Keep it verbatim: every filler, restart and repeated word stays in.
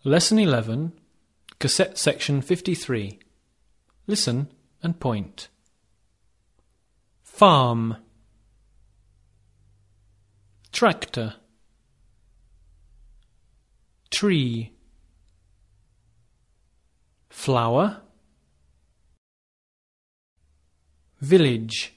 Lesson eleven, Cassette Section fifty-three. Listen and point. Farm. Tractor. Tree. Flower. Village.